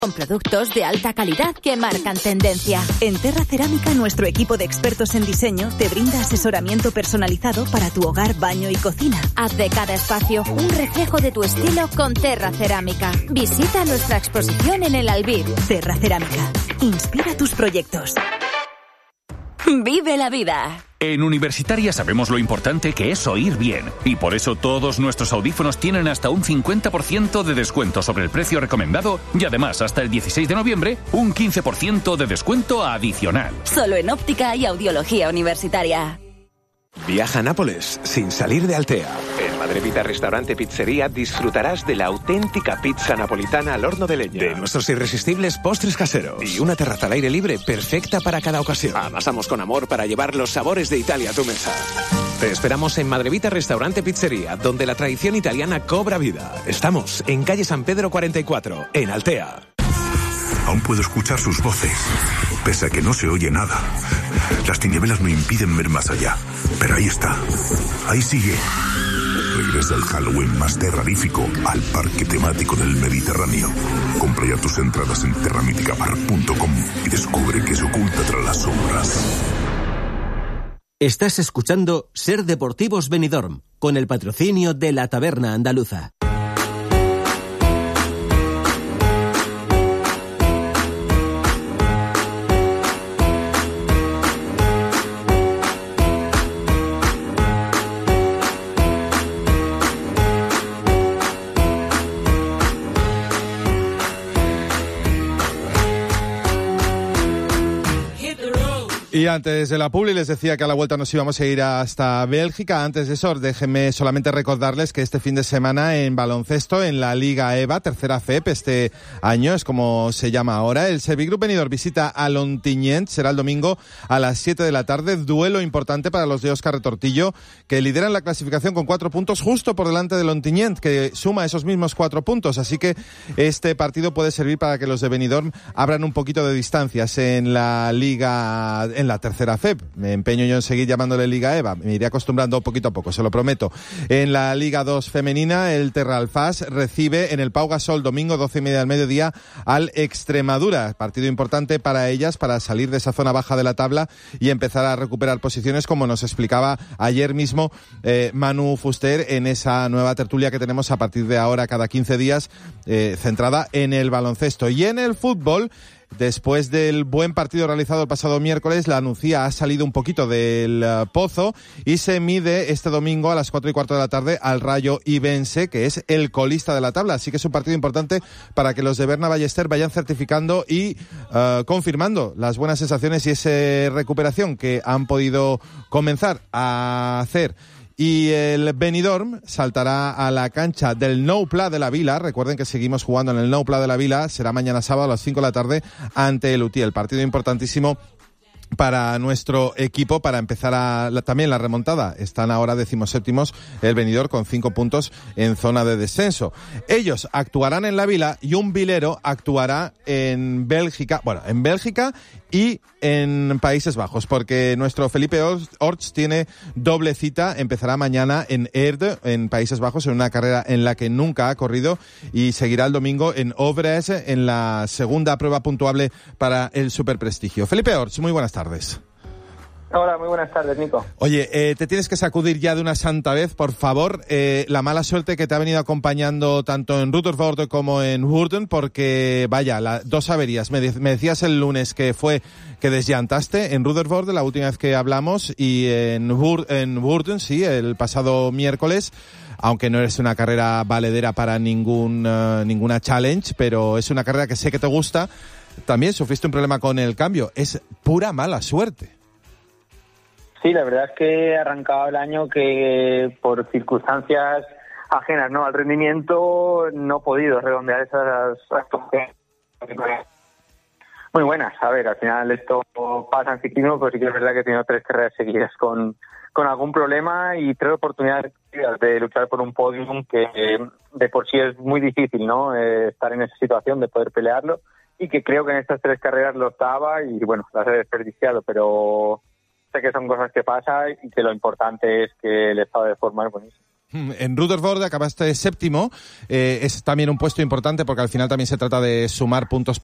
Con productos de alta calidad que marcan tendencia. En Terra Cerámica, nuestro equipo de expertos en diseño te brinda asesoramiento personalizado para tu hogar, baño y cocina. Haz de cada espacio un reflejo de tu estilo con Terra Cerámica. Visita nuestra exposición en el Albir. Terra Cerámica. Inspira tus proyectos. ¡Vive la vida! En Universitaria sabemos lo importante que es oír bien, y por eso todos nuestros audífonos tienen hasta un 50% de descuento sobre el precio recomendado y además hasta el 16 de noviembre un 15% de descuento adicional. Solo en Óptica y Audiología Universitaria. Viaja a Nápoles sin salir de Altea. En Madrevita Restaurante Pizzería disfrutarás de la auténtica pizza napolitana al horno de leña, de nuestros irresistibles postres caseros y una terraza al aire libre perfecta para cada ocasión. Amasamos con amor para llevar los sabores de Italia a tu mesa. Te esperamos en Madrevita Restaurante Pizzería, donde la tradición italiana cobra vida. Estamos en calle San Pedro 44, en Altea. Aún puedo escuchar sus voces, pese a que no se oye nada. Las tinieblas me impiden ver más allá, pero ahí está, ahí sigue. Regresa el Halloween más terrorífico al parque temático del Mediterráneo. Compra ya tus entradas en terramiticabar.com y descubre qué se oculta tras las sombras. Estás escuchando Ser Deportivos Benidorm, con el patrocinio de la Taberna Andaluza. Y antes de la publi les decía que a la vuelta nos íbamos a ir hasta Bélgica. Antes de eso, déjenme solamente recordarles que este fin de semana en baloncesto, en la Liga EVA, tercera FEP, este año es como se llama ahora, el Servigroup Benidorm visita a Lontinyent, será el domingo a las 7 de la tarde, duelo importante para los de Óscar Retortillo, que lideran la clasificación con 4 puntos justo por delante de Lontinyent, que suma esos mismos 4 puntos, así que este partido puede servir para que los de Benidorm abran un poquito de distancias en la Liga, en la tercera FEP. Me empeño yo en seguir llamándole Liga EVA. Me iré acostumbrando poquito a poco, se lo prometo. En la Liga 2 femenina, el Terralfás recibe en el Pau Gasol domingo 12:30 del mediodía al Extremadura. Partido importante para ellas para salir de esa zona baja de la tabla y empezar a recuperar posiciones, como nos explicaba ayer mismo Manu Fuster en esa nueva tertulia que tenemos a partir de ahora cada 15 días, centrada en el baloncesto. Y en el fútbol, después del buen partido realizado el pasado miércoles, la Nucía ha salido un poquito del pozo y se mide este domingo a las 4:15 de la tarde al Rayo Ibense, que es el colista de la tabla. Así que es un partido importante para que los de Berna Ballester vayan certificando y confirmando las buenas sensaciones y esa recuperación que han podido comenzar a hacer. Y el Benidorm saltará a la cancha del Nou Pla de la Vila. Recuerden que seguimos jugando en el Nou Pla de la Vila. Será mañana sábado a las 5 de la tarde ante el Utiel. Partido importantísimo para nuestro equipo para empezar también la remontada. Están ahora 17º el Benidorm con 5 puntos en zona de descenso. Ellos actuarán en la Vila y un vilero actuará en Bélgica, y en Países Bajos, porque nuestro Felipe Orts tiene doble cita. Empezará mañana en Erde, en Países Bajos, en una carrera en la que nunca ha corrido, y seguirá el domingo en Ovres, en la segunda prueba puntuable para el Superprestigio. Felipe Orts, muy buenas tardes. Hola, muy buenas tardes, Nico. Oye, te tienes que sacudir ya de una santa vez, por favor, la mala suerte que te ha venido acompañando tanto en Rutherford como en Woerden, porque, vaya, dos averías. Me decías el lunes que fue que desllantaste en Rutherford la última vez que hablamos, y en Woerden, sí, el pasado miércoles, aunque no es una carrera valedera para ninguna challenge, pero es una carrera que sé que te gusta. También sufriste un problema con el cambio. Es pura mala suerte. Sí, la verdad es que he arrancado el año que por circunstancias ajenas, ¿no?, al rendimiento, no he podido redondear esas actuaciones muy buenas. A ver, al final esto pasa en ciclismo, pero sí que es verdad que he tenido 3 carreras seguidas con algún problema y 3 oportunidades de luchar por un podium que de por sí es muy difícil, ¿no?, estar en esa situación de poder pelearlo, y que creo que en estas 3 carreras lo estaba y, bueno, las he desperdiciado, pero sé que son cosas que pasan y que lo importante es que el estado de forma es buenísimo. En Rutherford acabaste séptimo, es también un puesto importante porque al final también se trata de sumar puntos